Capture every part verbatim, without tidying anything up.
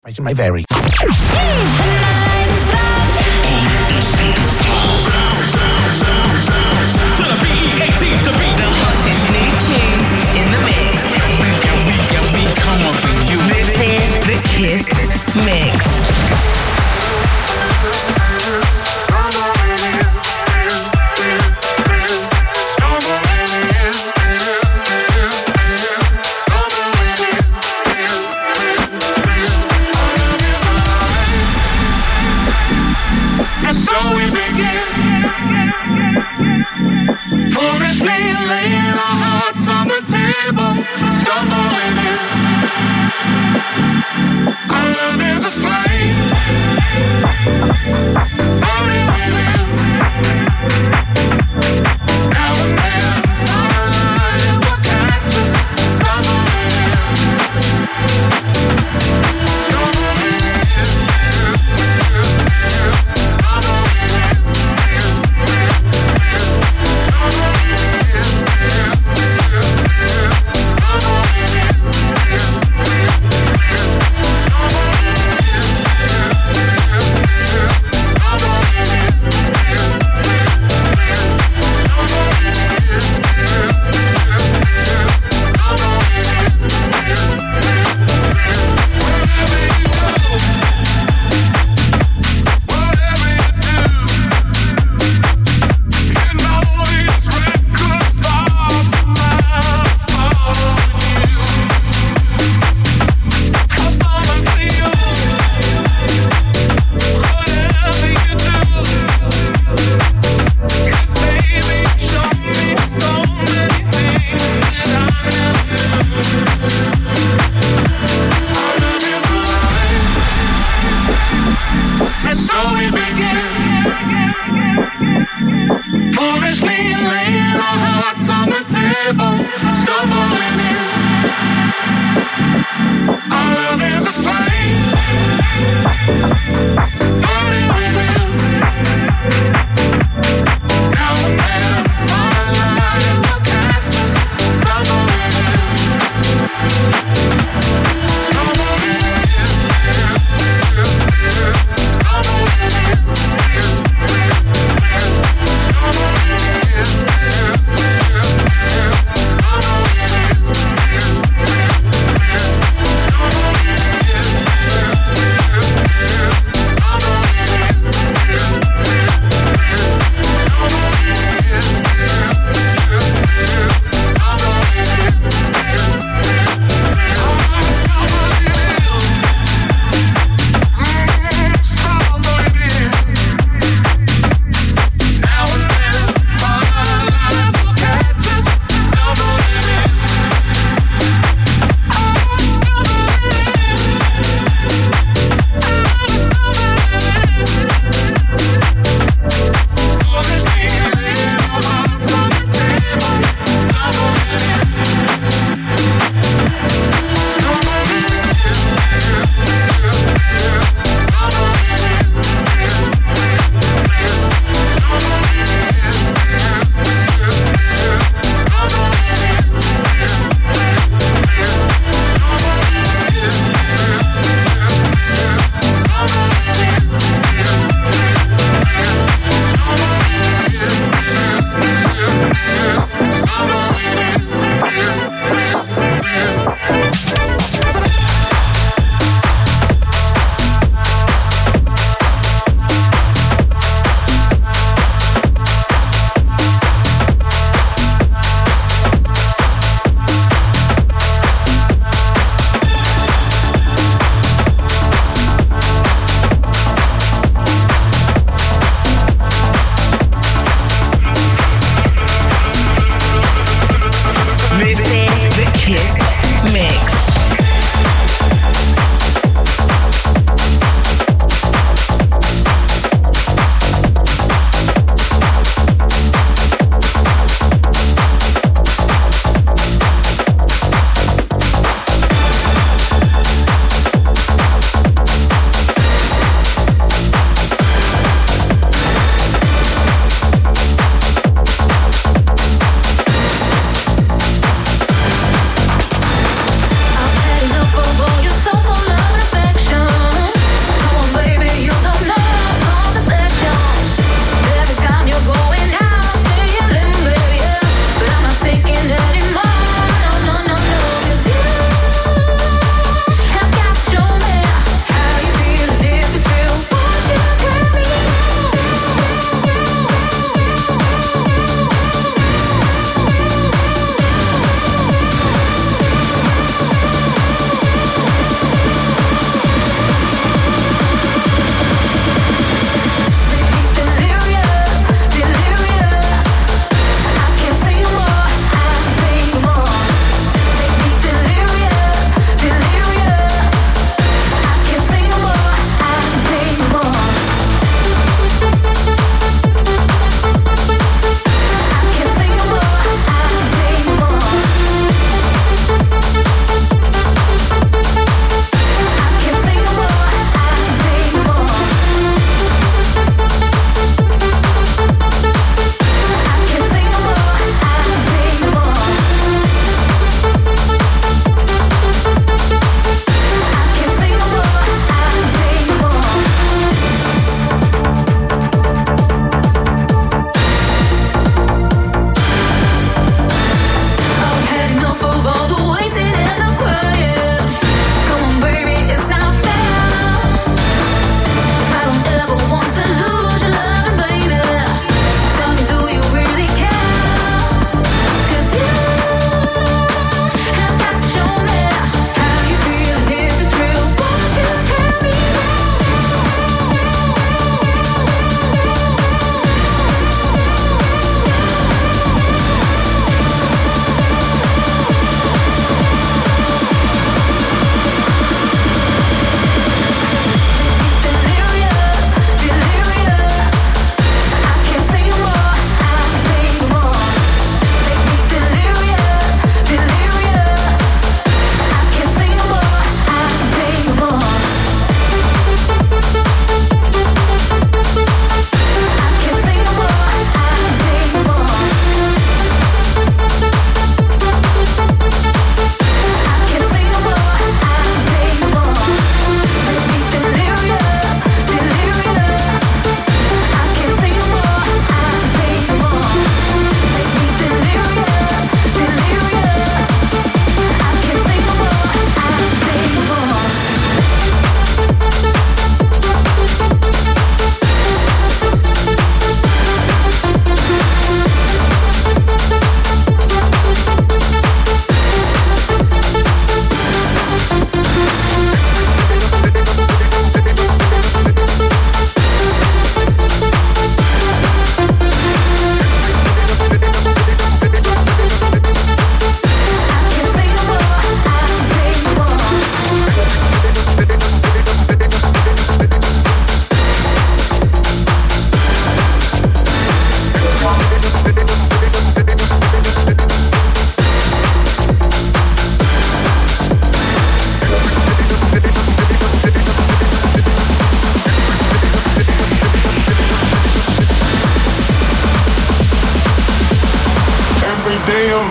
My very. Kiss Mix. And so we begin. Foolishly laying our hearts on the table, stumbling in. Our love is a flame, burning within. Now and then, twilight will catch us, stumbling in. Stumbling in.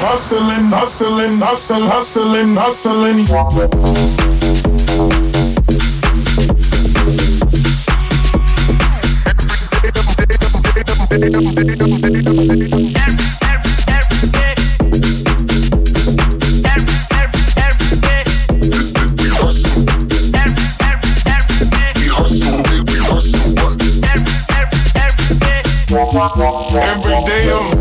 hustling, hustling, hustle, hustling, hustling. Every day I'm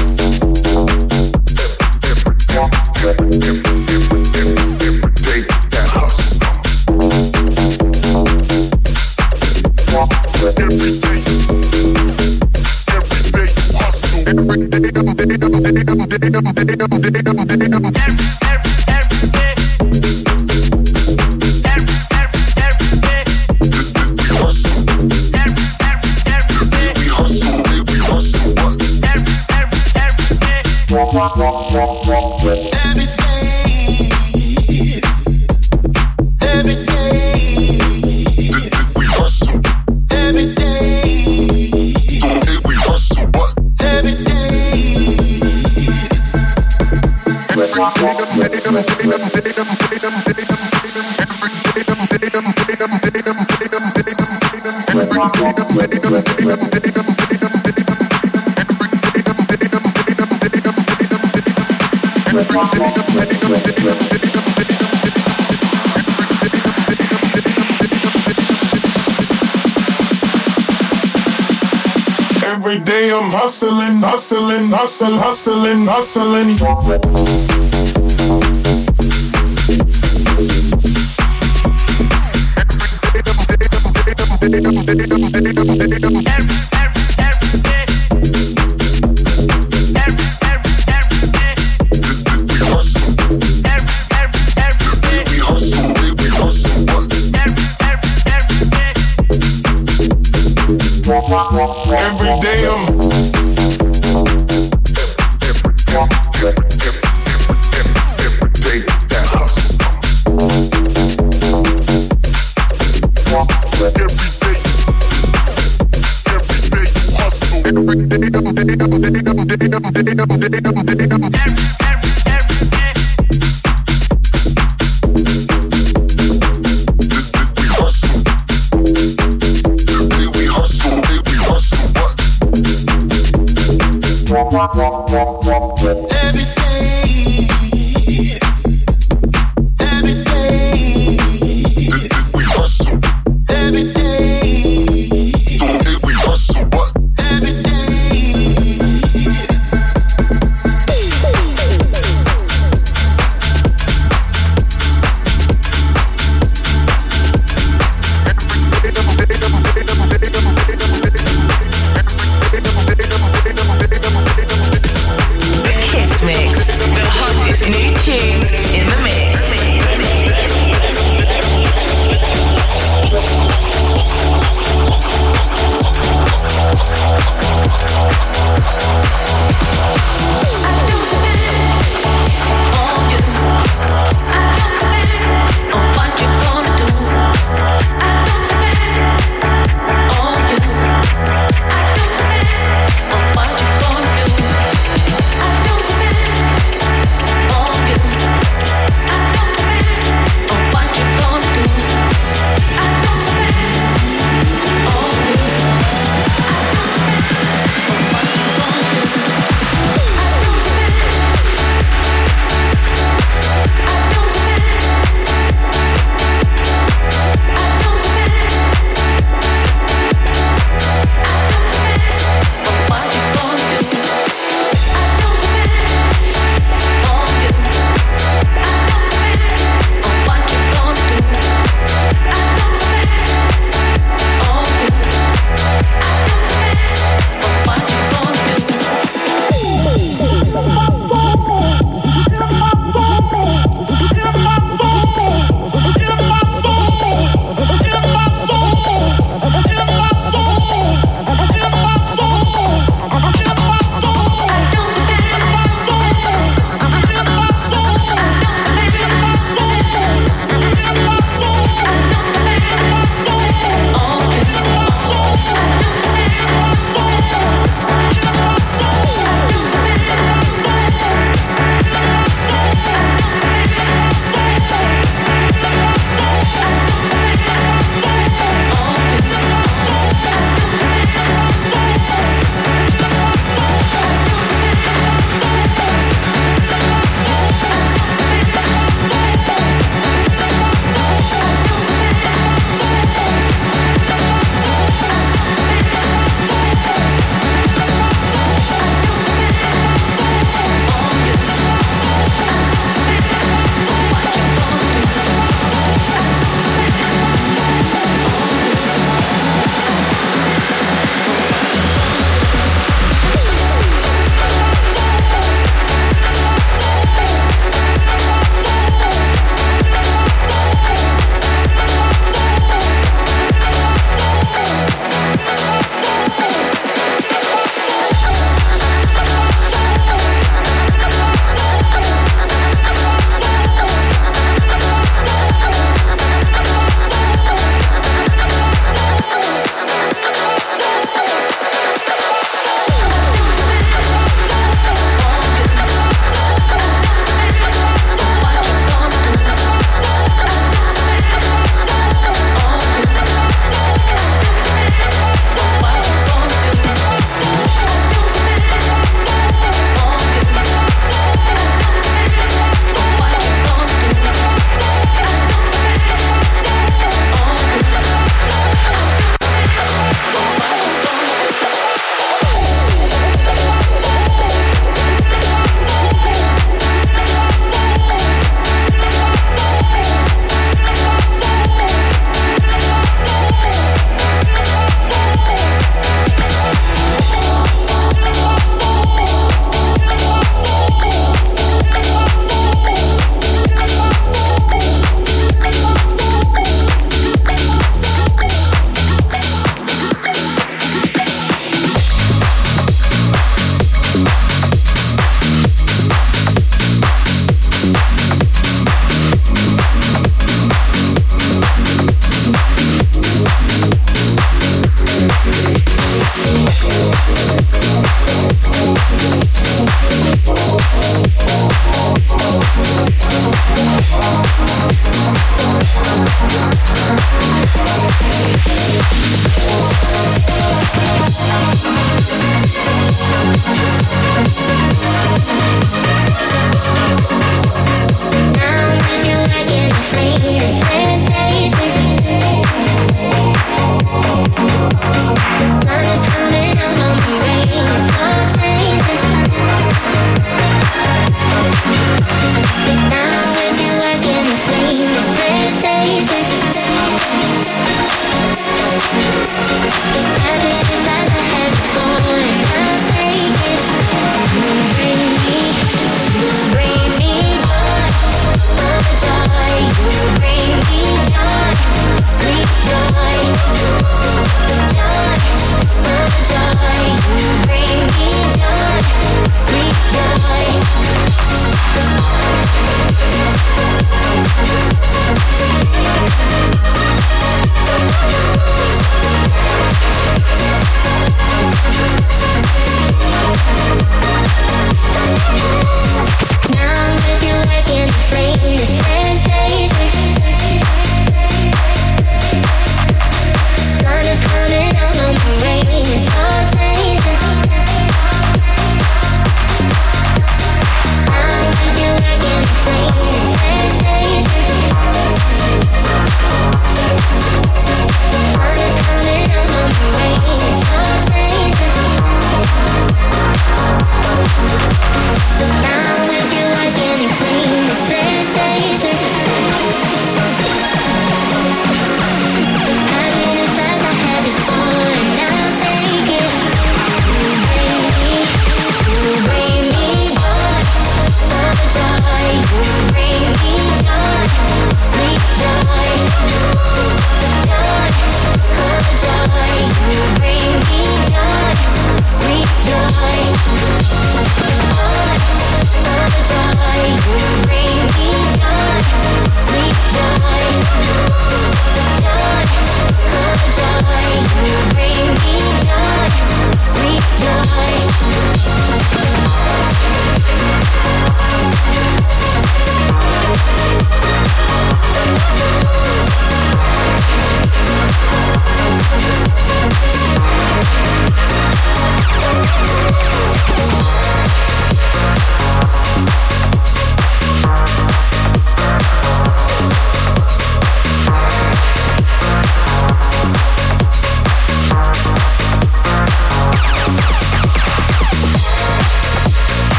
Every day I'm hustling, hustling, hustle, hustling, hustling. Every day I'm Kiss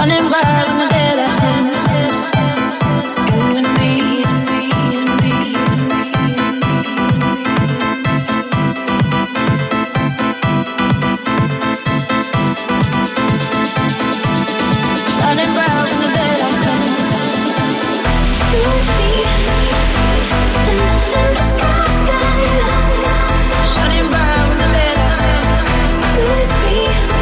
shining bright in the daylight. You and me, and me, and me, and me, and me. Shining bright in the daylight. You and me, and nothing but sky. Shining bright in the daylight. You and me.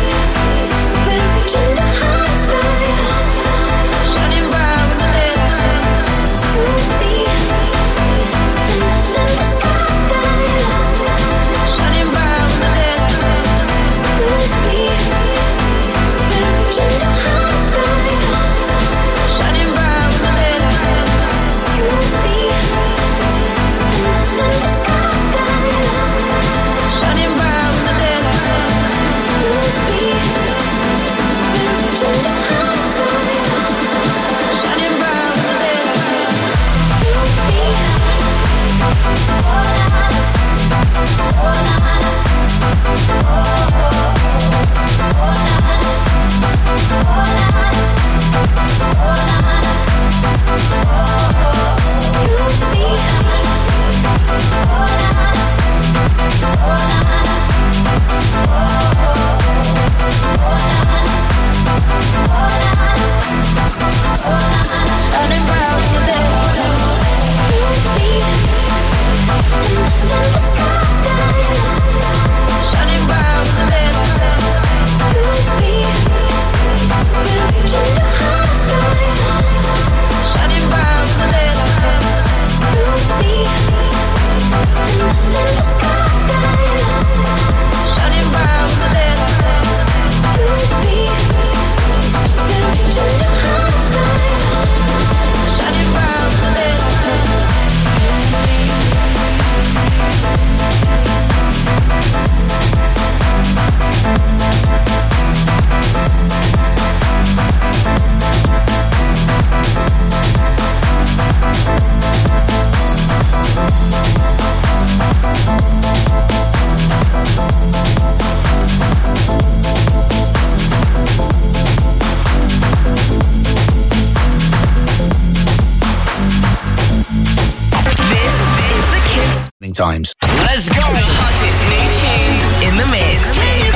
Times. Let's go! The hottest new tunes in the mix.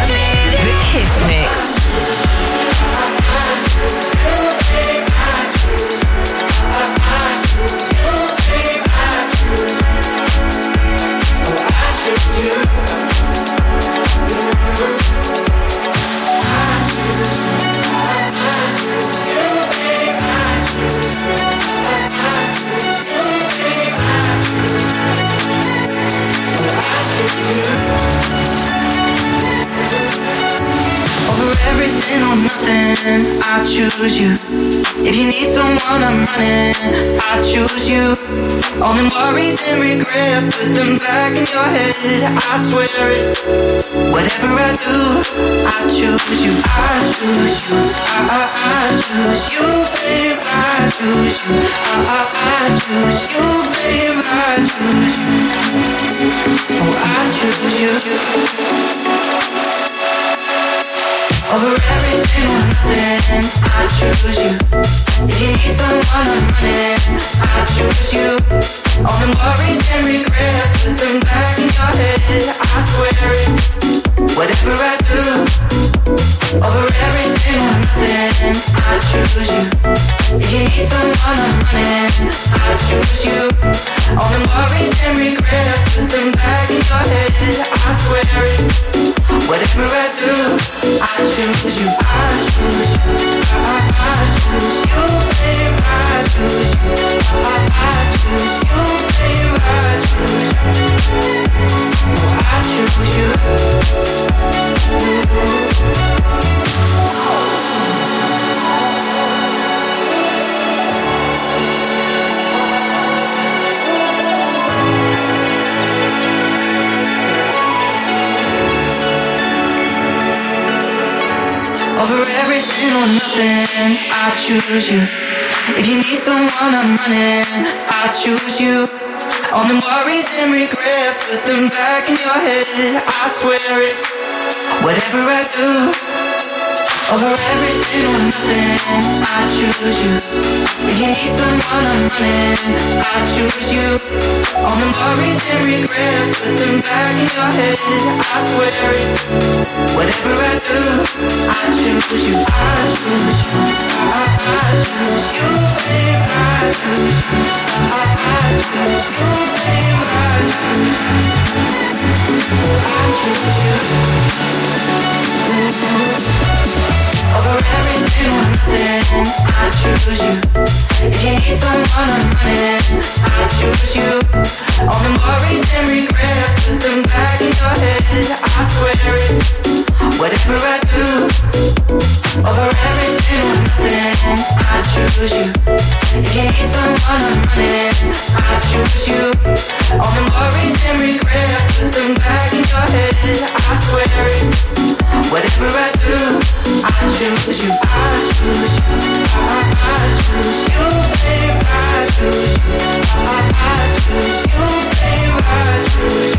The Kiss Mix. Everything or nothing, I choose you. If you need someone, I'm running, I choose you. All them worries and regret, put them back in your head, I swear it. Whatever I do, I choose you, I choose you. I, I, I choose you, babe, I choose you. I, I, I choose you, babe, I choose you. Oh, I choose you. Over everything or nothing, I choose you. If you need someone, I'm running, I choose you. All the worries and regret, put them back in your head, I swear it. Whatever I do, over everything or nothing, I choose you. If you need someone, I'm running, I choose you. All the worries and regret, put them back in your head, I swear it. Whatever I do, I choose you, I choose you, I, I choose you, babe, I choose you, I, I choose you, babe, I choose you, oh, I choose you. Over everything or nothing, I choose you. If you need someone, I'm running, I choose you. All them worries and regret, put them back in your head, I swear it. Whatever I do, Over everything or nothing, I choose you. If you need someone I'm running, I choose you. All the worries and regret, put them back in your head. I swear it. Whatever I do, I choose you. I choose you. I, I choose you, babe. I choose you. I, I choose you, babe. I choose you. I choose you. Over everything or nothing, I choose you. If you need someone I'm running, I choose you. All the worries and regret, put them back in your head. I swear it. Whatever I do, over everything or nothing, I choose you. If you need someone I'm running, I choose you. All the worries and regret, put them back in your head. I swear it. Whatever I do, I choose you. I choose you. I, I choose you, babe. I choose you. I, I choose you, babe. I choose you.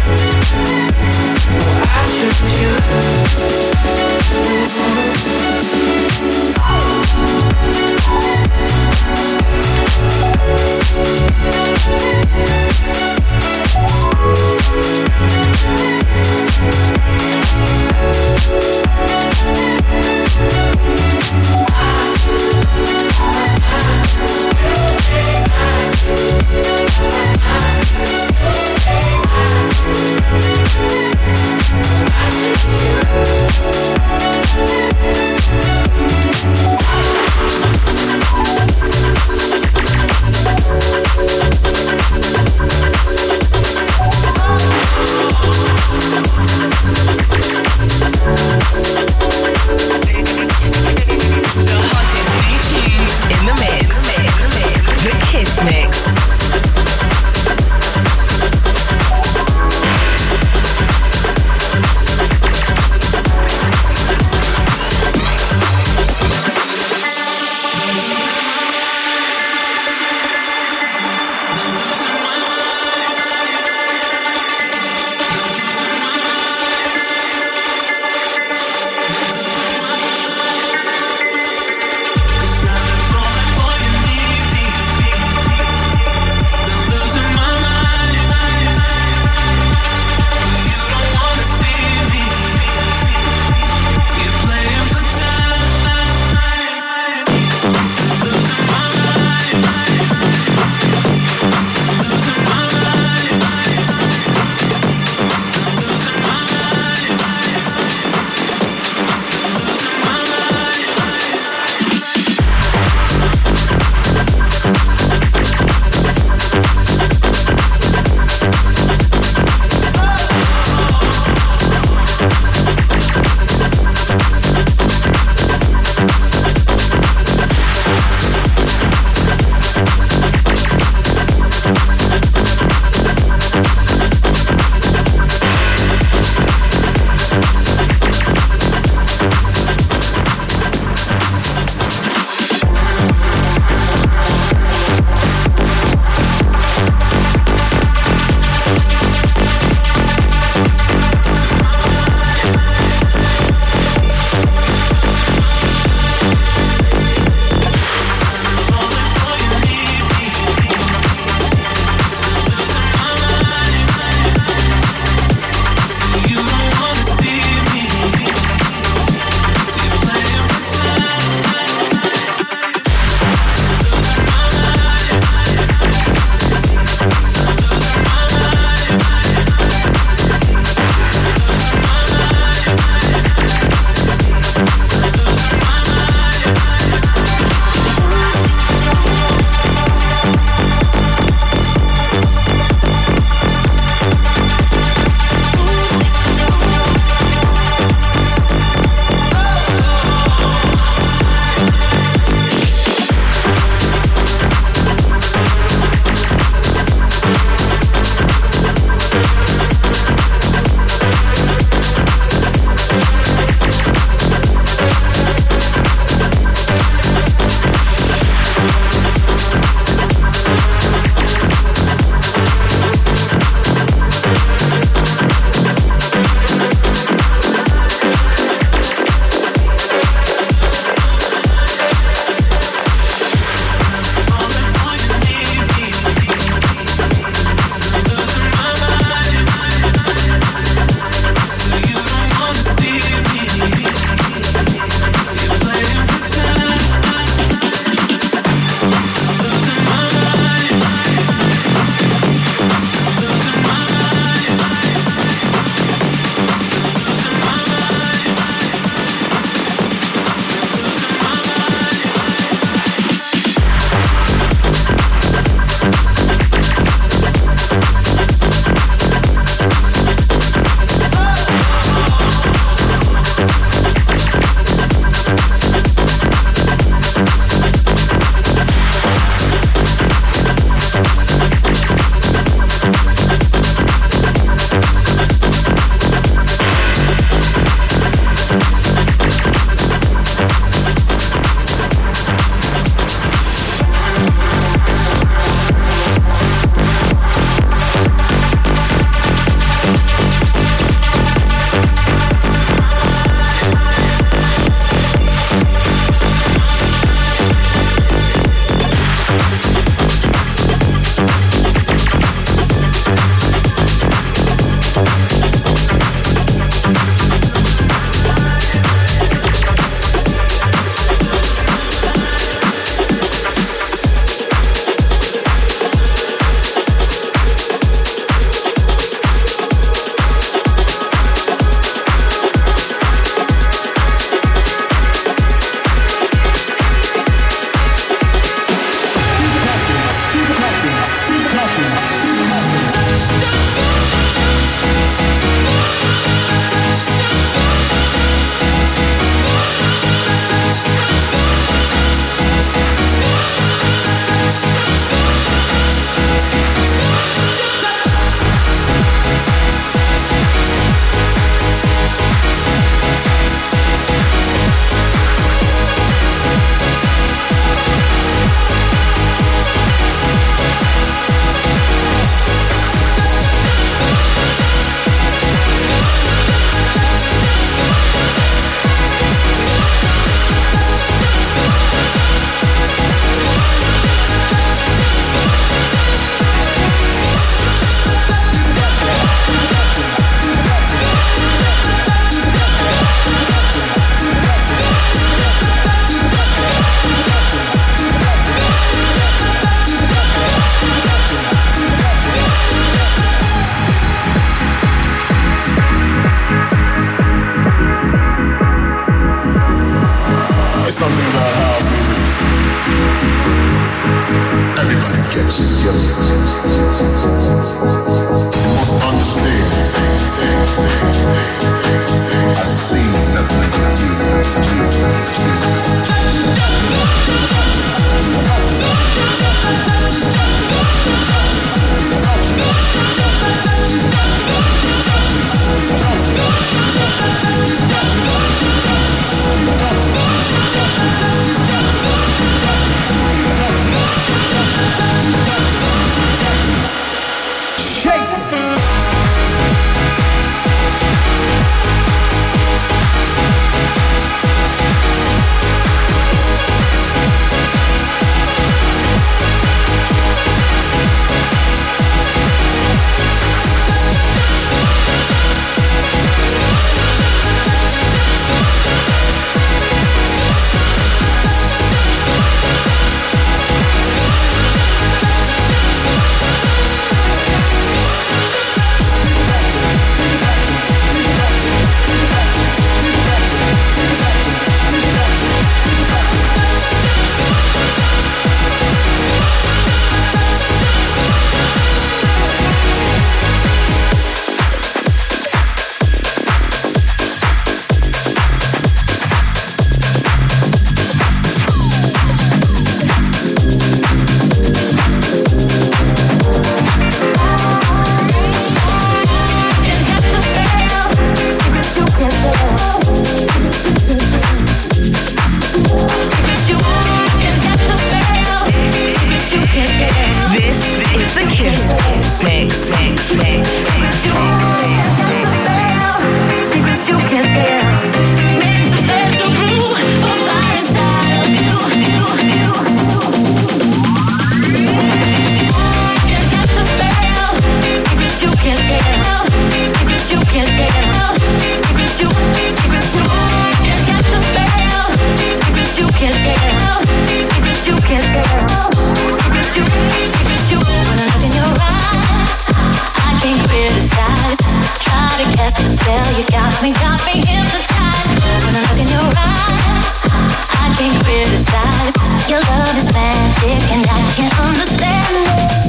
cast a spell. You got me, got me hypnotized. When I look in your eyes, I can't criticize. Your love is magic and I can't understand it.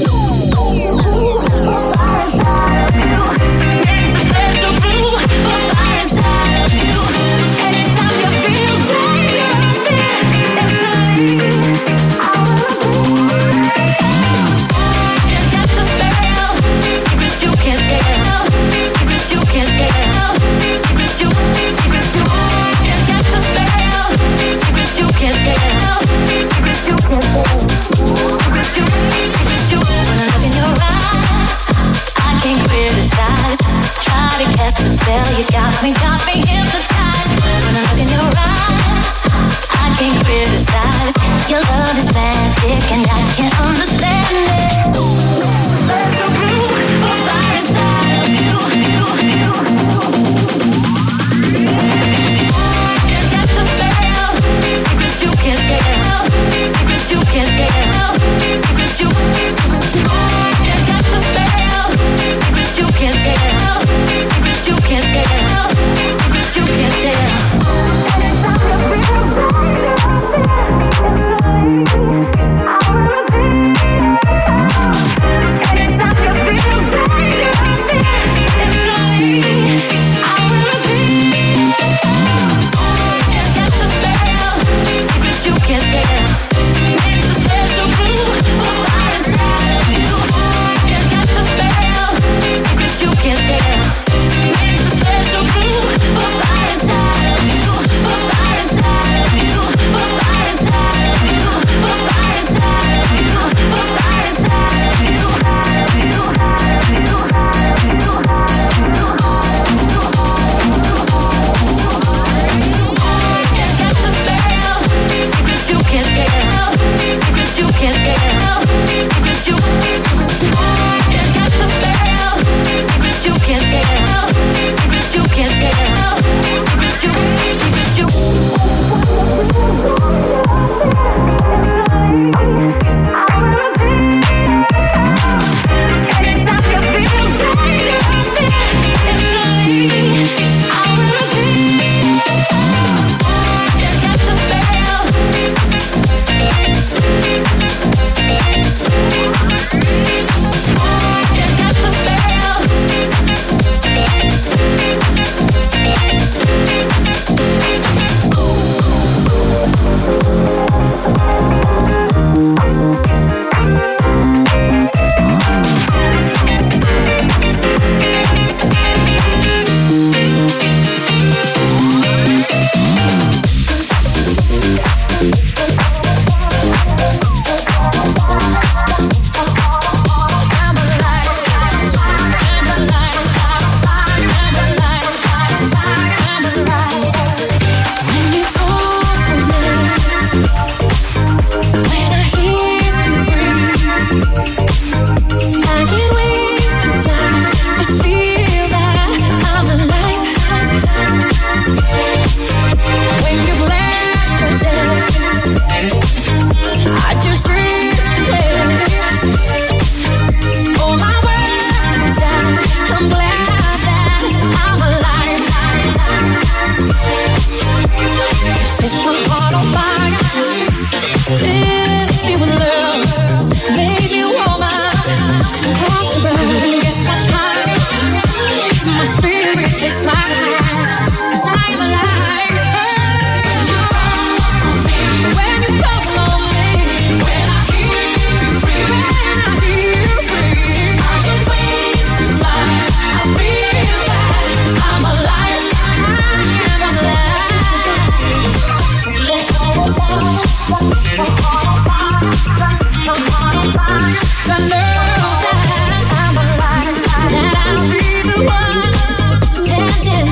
There's a blue, a fire inside of you. Anytime you feel danger, you got the spell. Secrets you can't tell. Secrets you can't tell. Secrets you, secrets you. You got the spell. Secrets you can't tell. Secrets you can't tell. Secrets you, secrets you. When I look in your eyes, I can't criticize. Try to cast a spell. You got me, got me hypnotized. When I look in your eyes, I can't criticize. Your love is magic and I can't understand it. There's a blue, a fire inside of you, you, you. You got the spell. Secrets you can't tell. Secrets you can't tell. Secrets you. You got the spell. Secrets you can't tell. Secrets you can't tell. Secrets you can't tell. Standing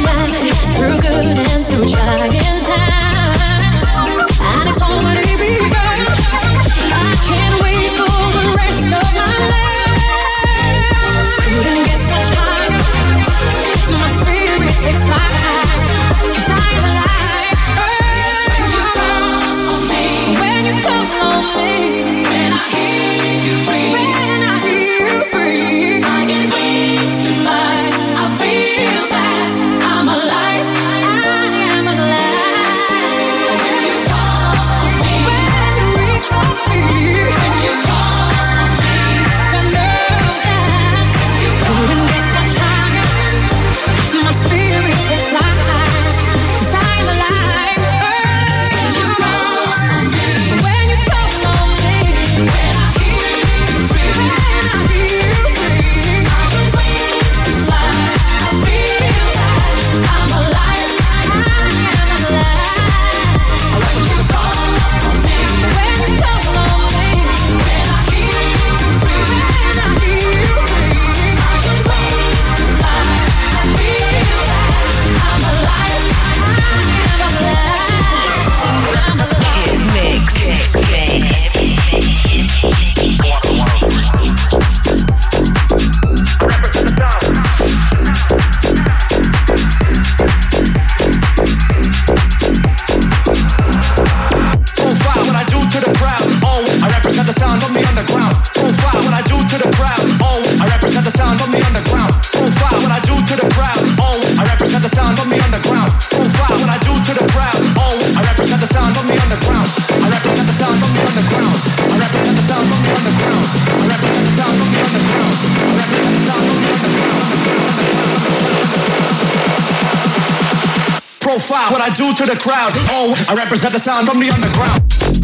to the crowd. Oh, I represent the sound from the underground. Profile what I do to the crowd. Oh, I represent the sound from the underground. I represent the sound from the underground. I represent the sound from the underground. I represent the sound from the underground. I represent the sound from the underground. Profile what I do to the crowd. Oh, I represent the sound from the underground.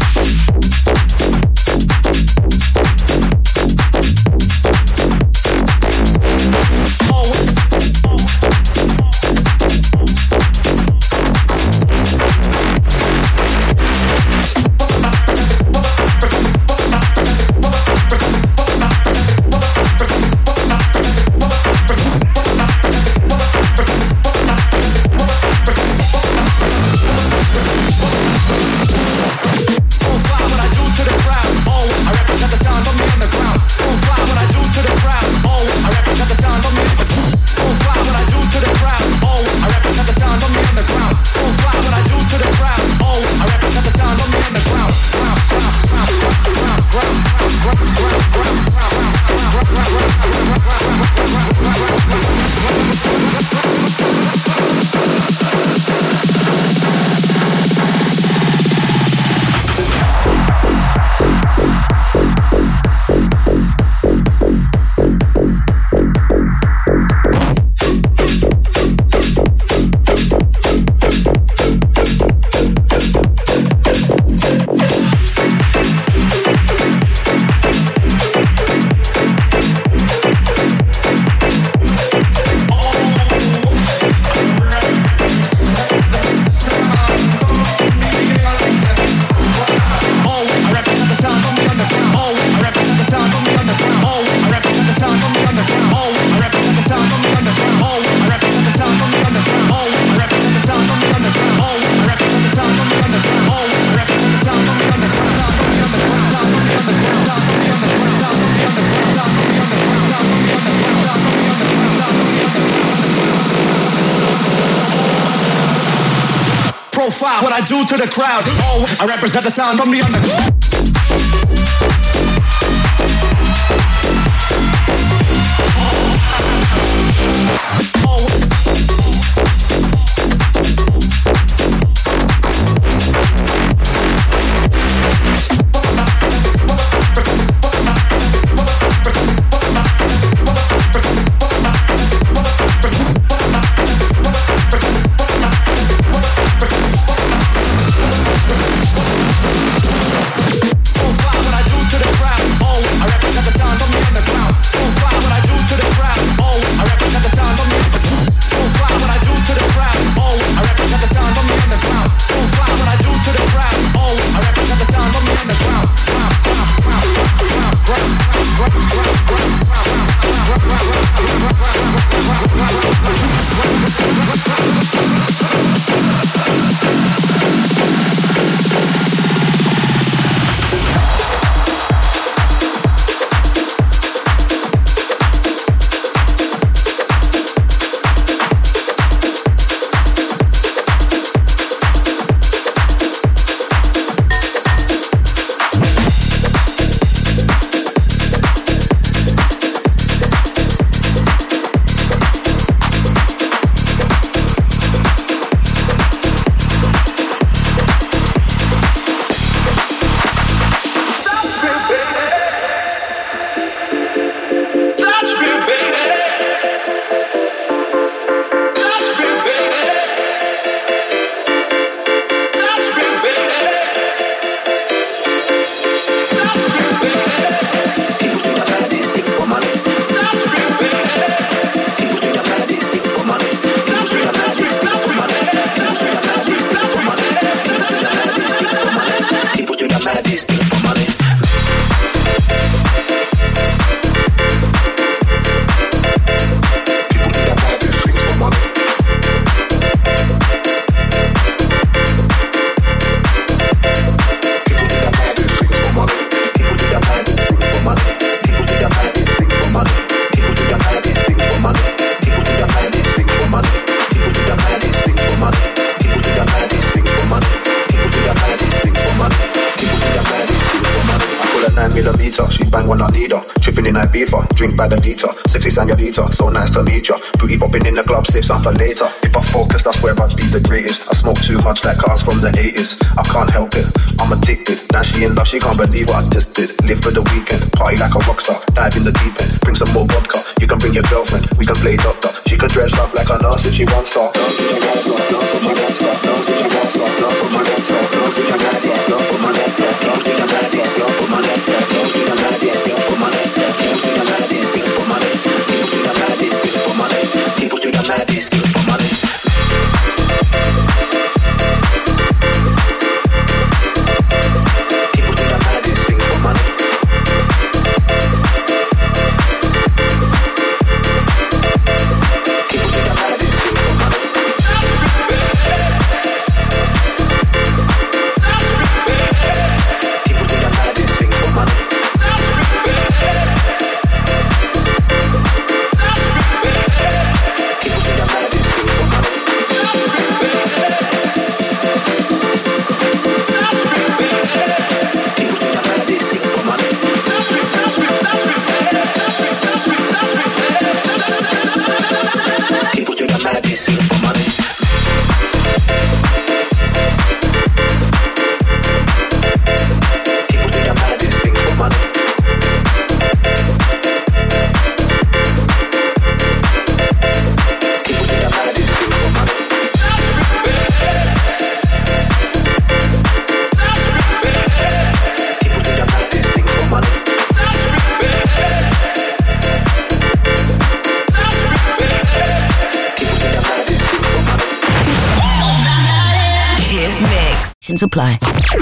Profile what I do to the crowd. Oh, I represent the sound from the underground. bang when I need her. Tripping in Ibiza, drink by the liter. Sexy señorita, so nice to meet ya. Booty popping in the club, save some for later. If I focus, that's where I'd be the greatest. I smoke too much like cars from the eighties. I can't help it, I'm addicted. Now she in love, she can't believe what I just did. Live for the weekend, party like a rock star. Dive in the deep end, bring some more vodka. You can bring your girlfriend, we can play doctor. She can dress up like a nurse if she wants to. Nurse if she wants to, nurse if she wants to, nurse if she wants to, nurse for my neck, nurse with a madness, nurse for my neck, nurse with a madness, nurse for my neck, nurse with a madness, nurse for my neck, nurse with a madness, nurse for my neck, people do the madness, nurse for my neck, people do the madness, nurse for my neck. Supply.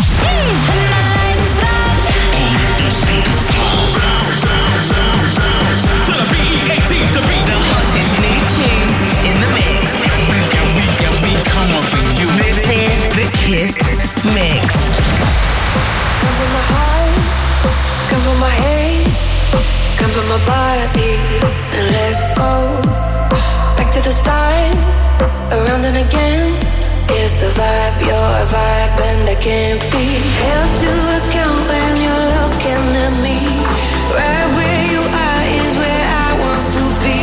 Kiss Mix. Come from my heart, come from my head, come from my body, and let's go back to the start, around and again. It's a vibe, you're a vibe, and I can't be held to account when you're looking at me. Right where you are is where I want to be.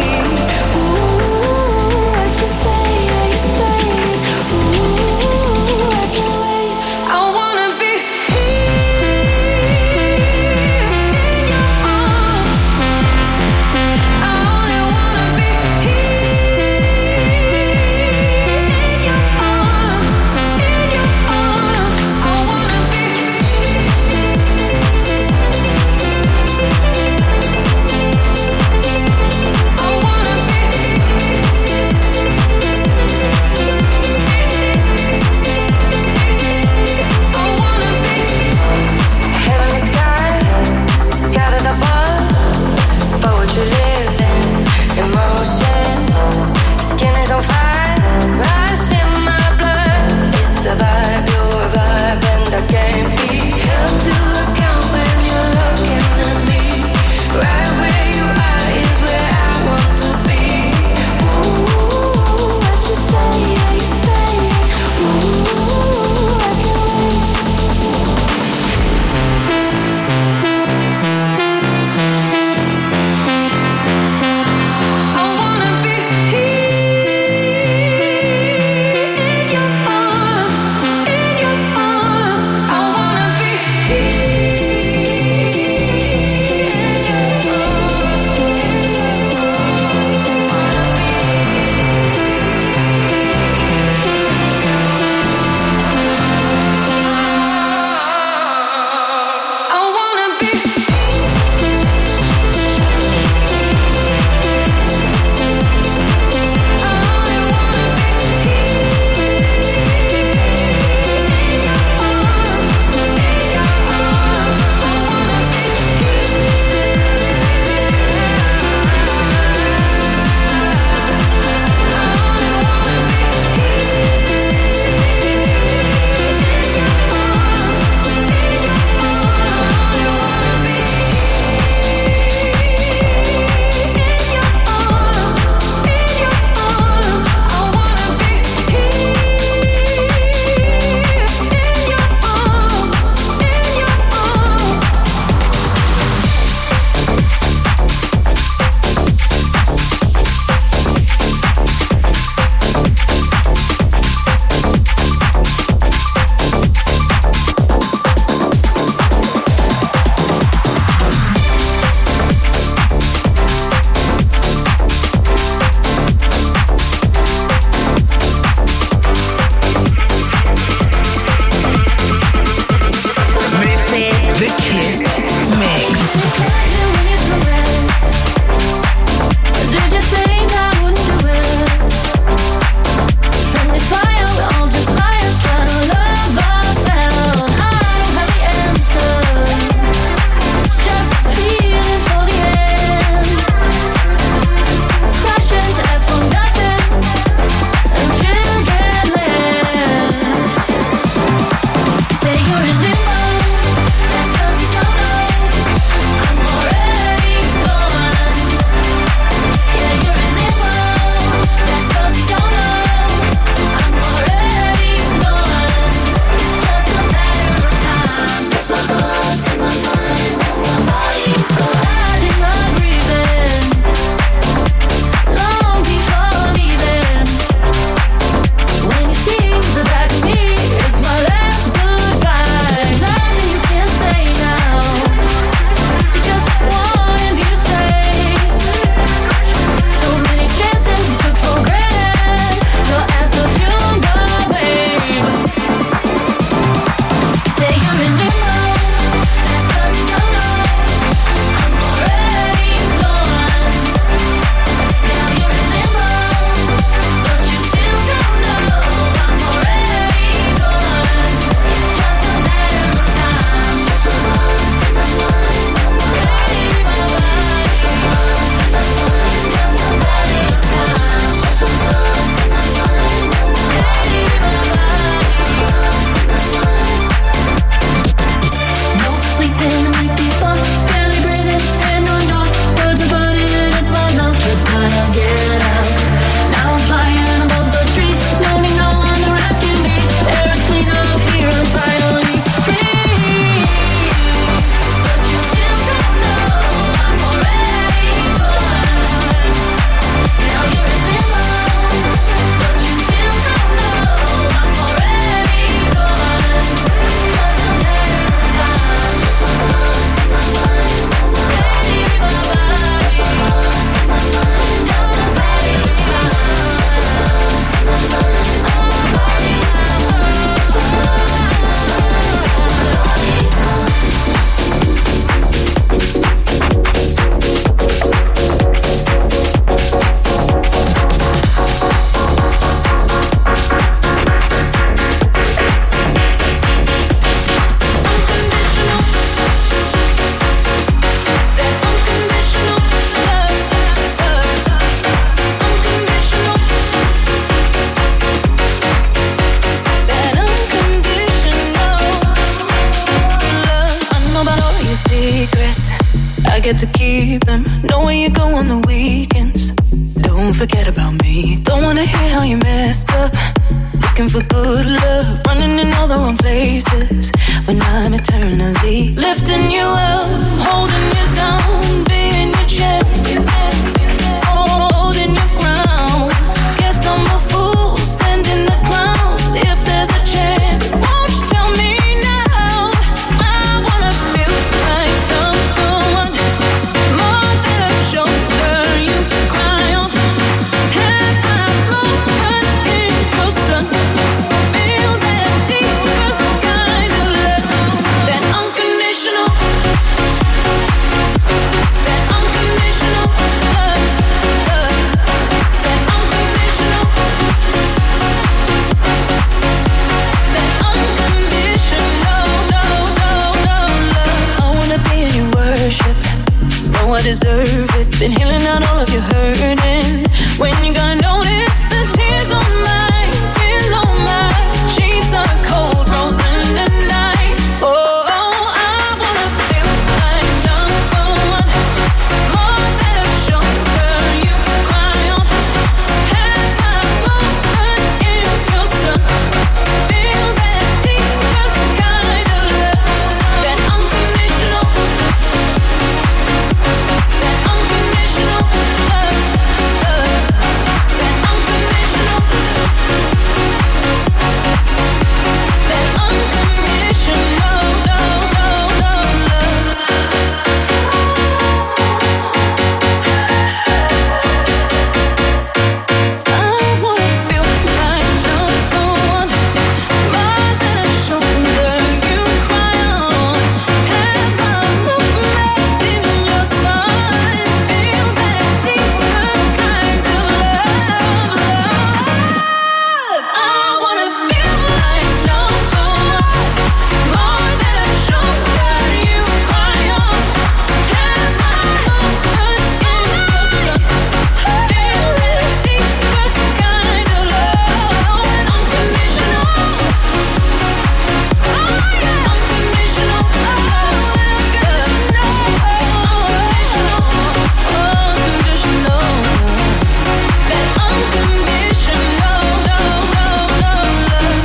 Ooh, what you say, yeah, you stay. Ooh, I can't wait. I wanna be here in your arms. I only wanna be here in your arms, in your arms. I wanna be. get to keep them. Know where you go on the weekends. Don't forget about me. Don't wanna hear how you messed up. Looking for good love, running in all the wrong places. When I'm eternally lifting you up, holding you down, being your champion, holding your ground. Guess I'm a fool, sending the clowns. If there's a chance, won't you tell me now? I wanna feel like number one, more than a shoulder you cry on. Have my moment in your sun. Feel that deeper kind of love, that unconditional, that unconditional love, love, that unconditional, that unconditional, no, no, no love. I wanna be in your worship. Know I deserve it. Been healing out all of your hurting. When you gonna notice the tears on my pillow, my sheets are cold, frozen at night. Oh, I wanna feel like number one, more than a shoulder you cry on. Have my moment in your sun. Feel that deeper kind of love, that unconditional, that unconditional love, love, that unconditional, that unconditional, no, no, no love. I wanna feel like number one, more than a shoulder you cry on. Have my movement in your sun. Feel that deeper kind of love, love. I wanna feel like number one, more than a shoulder you cry on. Have my movement in your sun. Feel that deeper kind of love, and unconditional. Oh yeah, unconditional love, unconditional, unconditional, unconditional. That unconditional, no, no, no love.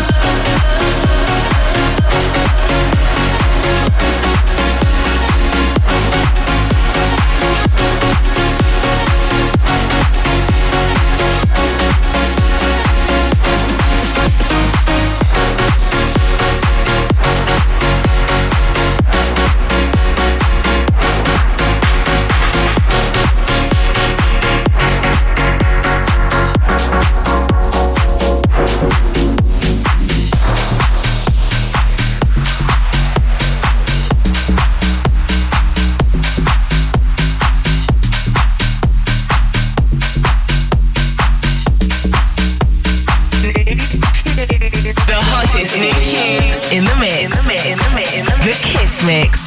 The hottest new tunes in the mix. The Kiss Mix.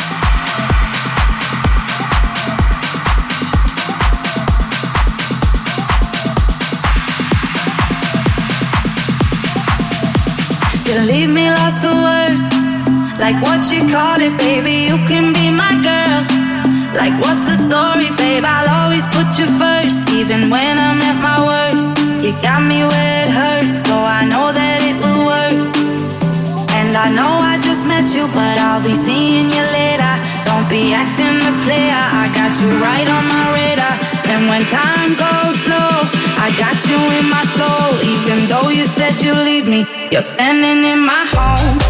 You leave me lost for words. Like what you call it, baby, you can be my girl. Like what's the story, babe, I'll always put you first. Even when I'm at my worst, you got me where it hurts, so I know that it will work. And I know I just met you, but I'll be seeing you later. Don't be acting the player, I got you right on my radar. And when time goes slow, I got you in my soul. Even though you said you'd leave me, you're standing in my home.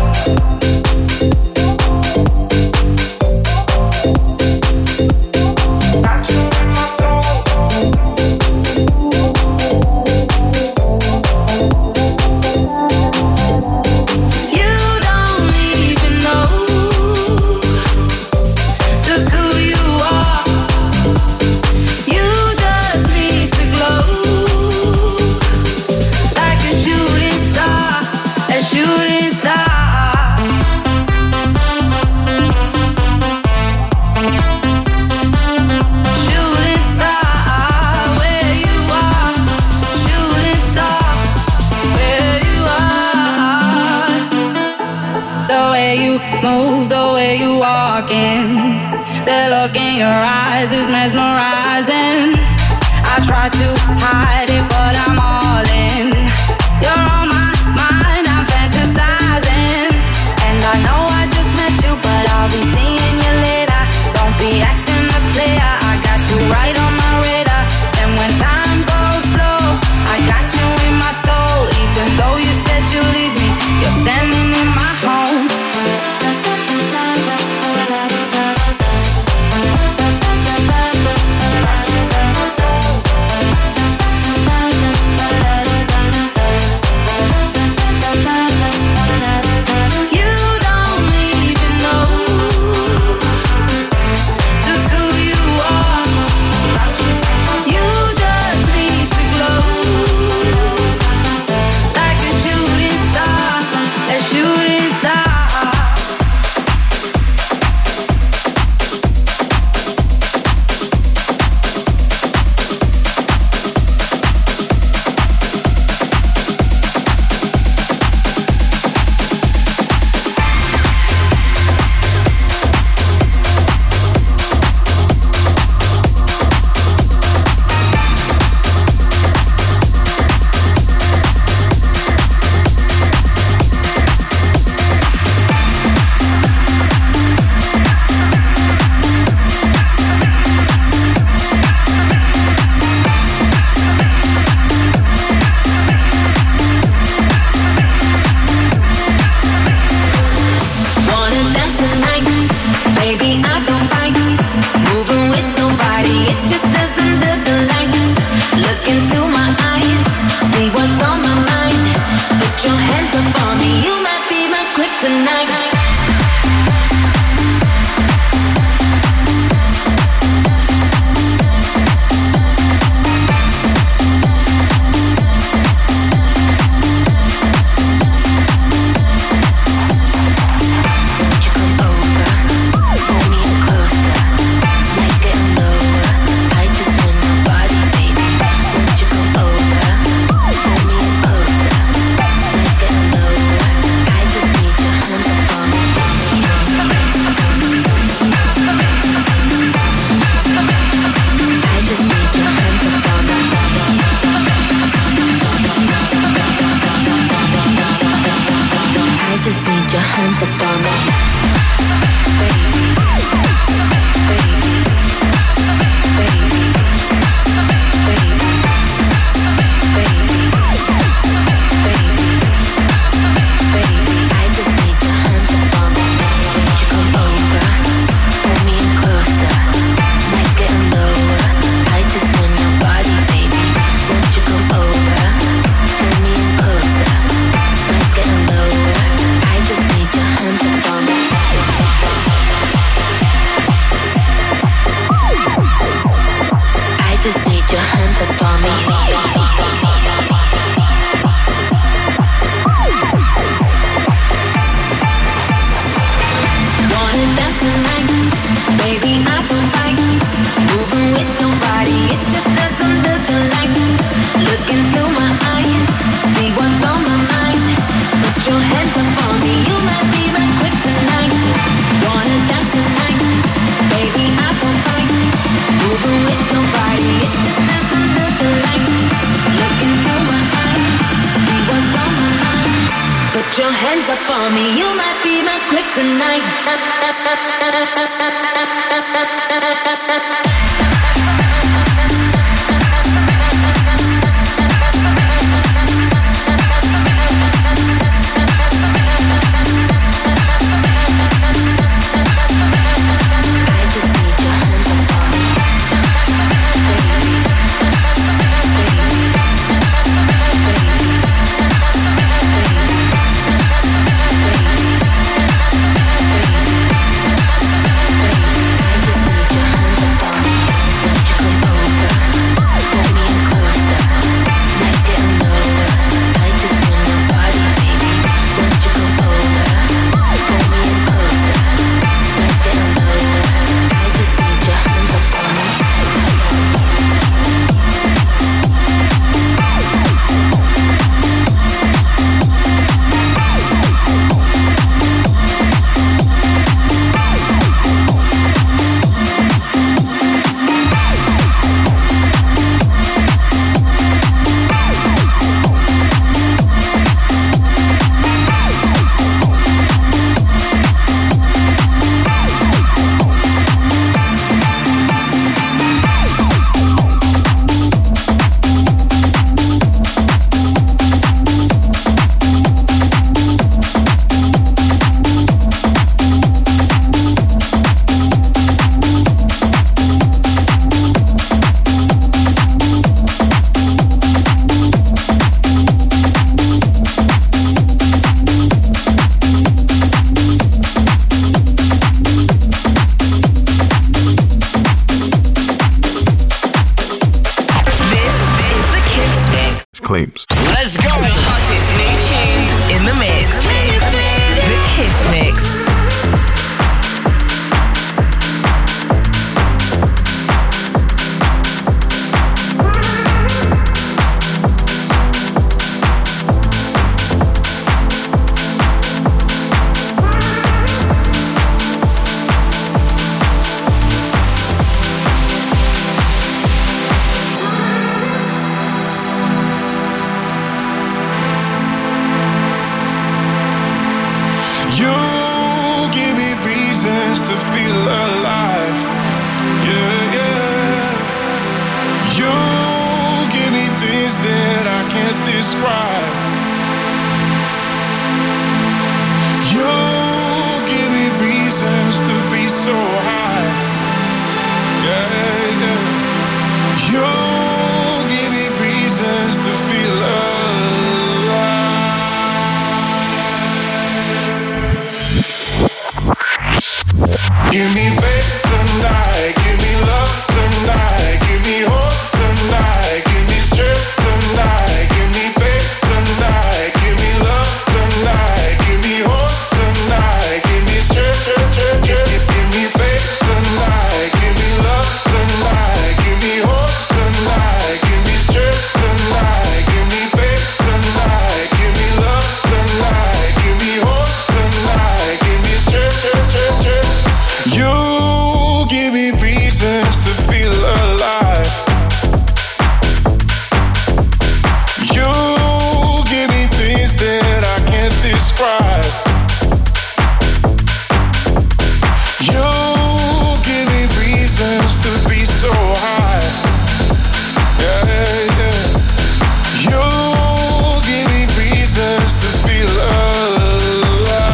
Move the way you walking, they'll look in your eyes is mesmerizing. I try to hide it, but I'm all in. You're on my mind, I'm fantasizing. And I know I just met you, but I'll be seeing you later. Don't be acting the player, I got you right on my radar. And when time goes slow, I got you in my soul. Even though you said you leave me, you're standing in my home. Your hands up on me, you might be my kryptonite. Baby, to feel alive. Yeah, yeah. You give me things that I can't describe. You give me reasons to be so high. Yeah, yeah. You give me reasons to feel alive. Give me faith tonight, give me love tonight, give me hope tonight, give me strength tonight, give me faith tonight, give me love tonight, give me hope tonight, give me strength, give me faith tonight, give me love tonight, give me hope tonight, give me strength tonight, give me faith tonight, give me love tonight, give me hope tonight, give me strength. You give me reasons to feel alive. You give me things that I can't describe. You give me reasons to be so high. Yeah, yeah. You give me reasons to feel alive.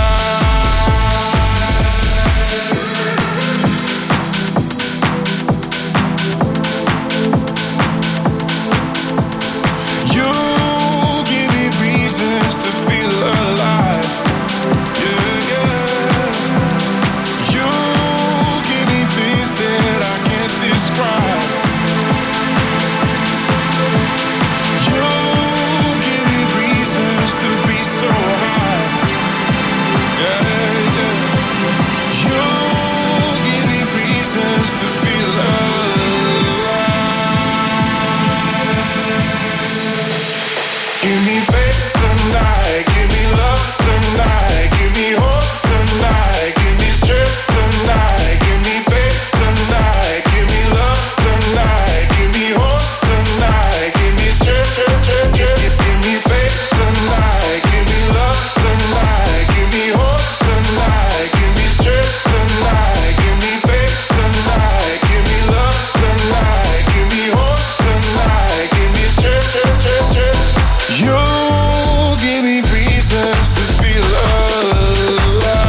You give me reasons to feel alive. Yeah, yeah. You give me things that I can't describe. You give me reasons to be so high. Yeah, yeah. You give me reasons to feel alive. Give me faith tonight, give me love tonight, give me hope tonight, give me strength tonight, give me faith tonight, give me love tonight, give me hope tonight, give me strength, give me faith tonight, give me love tonight, give me hope tonight, give me strength tonight, give me faith tonight, give me love tonight, give me hope tonight, give me strength. You give me reasons to feel alive.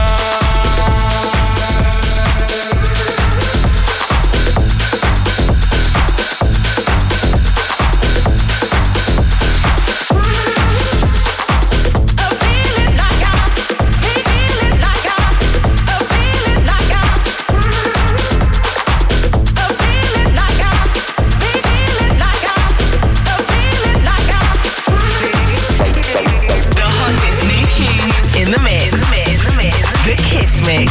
The hottest new tunes in the mix. The Kiss Mix.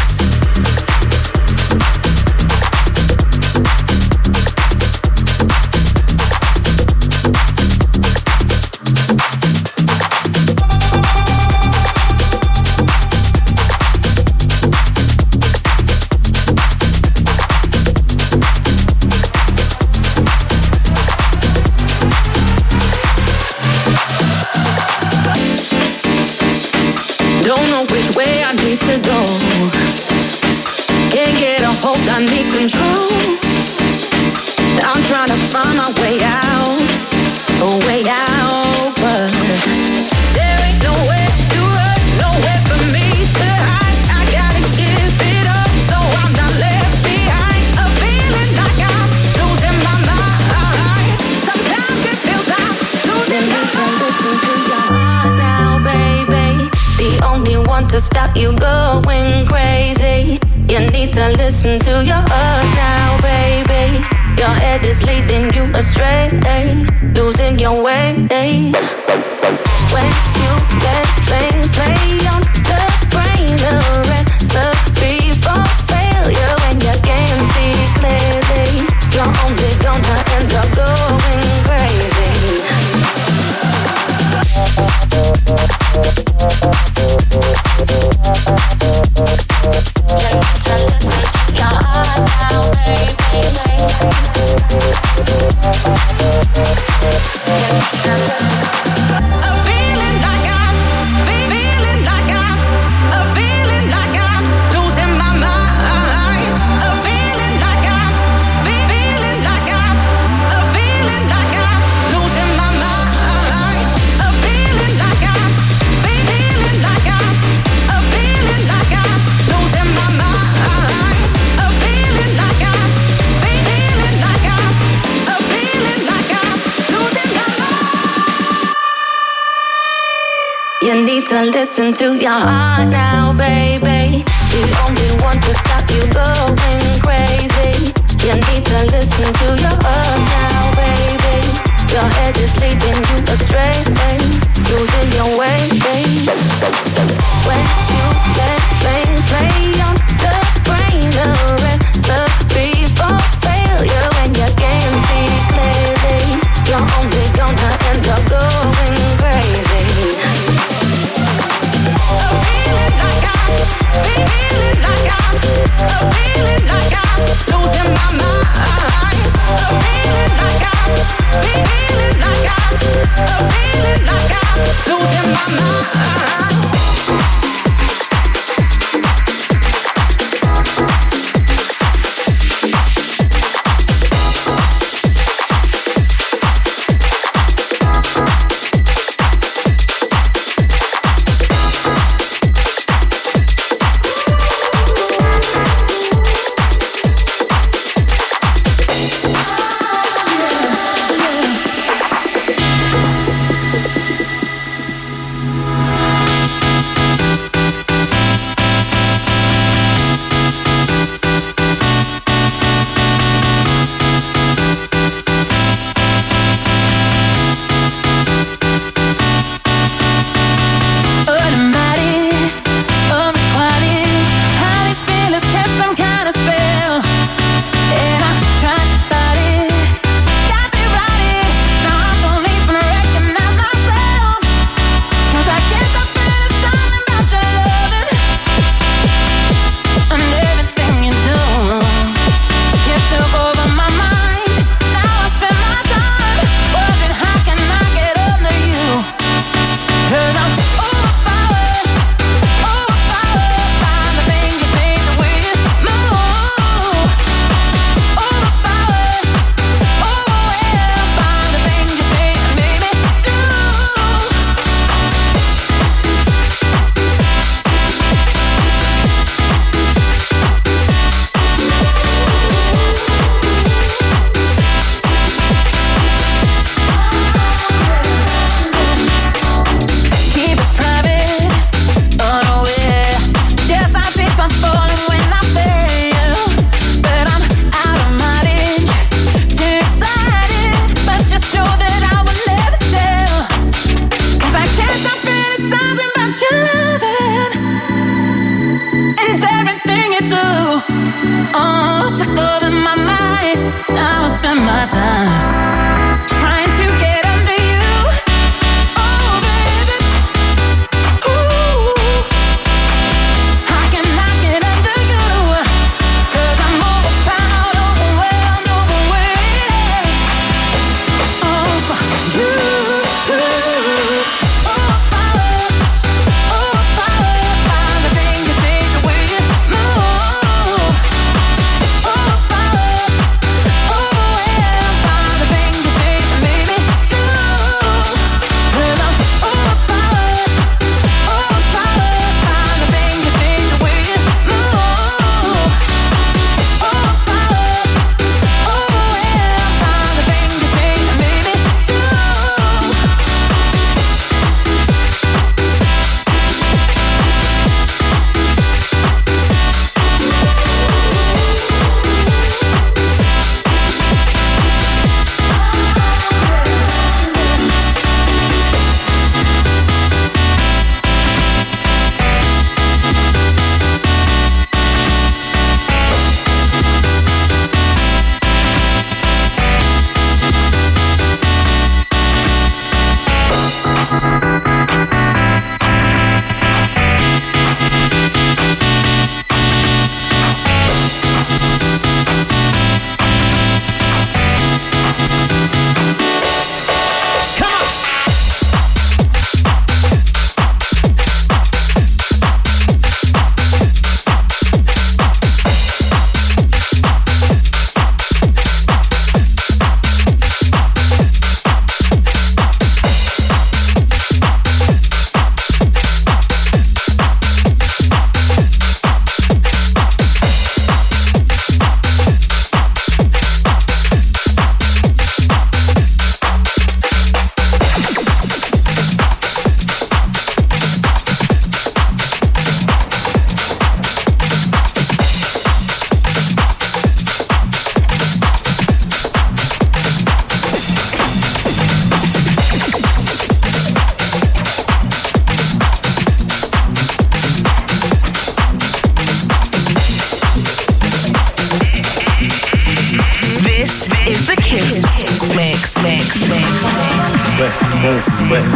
Don't know which way I need to go. Can't get a hold, I need control. I'm trying to find my way out, a way out, but there ain't nowhere to run, nowhere for me to hide. I gotta give it up, so I'm not left behind. A feeling like I'm losing my mind. Sometimes it feels I'm losing my mind. Listen to your heart now, baby. The only one to stop you going crazy. You need to listen to your heart now, baby. Your head is leading you astray, losing your way. When you let things play on the brain, the recipe for failure. When you can't see clearly, you're only gonna end up going crazy. You need to listen to your heart now, baby. The only one to stop you going crazy. You need to listen to your heart now, baby. Your head is leading you astray, losing your way, baby. When you let things play on the brain, the recipe for failure. When you can't see clearly, you're only gonna end up going crazy. A feeling like I'm, feeling like I'm, a feeling like I'm losing my mind. A feeling like I'm, feeling like I'm, a feeling like I'm losing my mind. Thing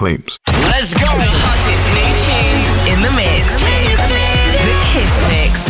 claims. Let's go. The hottest new tunes in the mix. The Kiss Mix.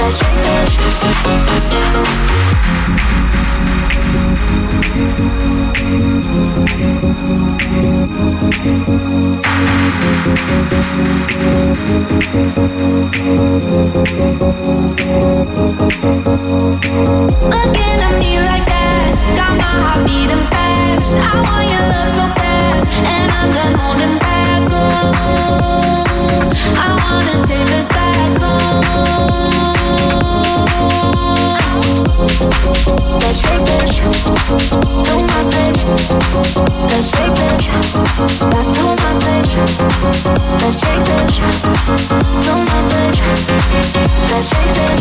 Looking at me like that, got my heart beating fast. I want your love so bad, and I'm done holding back. Oh, I wanna take us back home. Let's take this to my place. Let's take this back to my place. Let's take this to my place. Let's take this.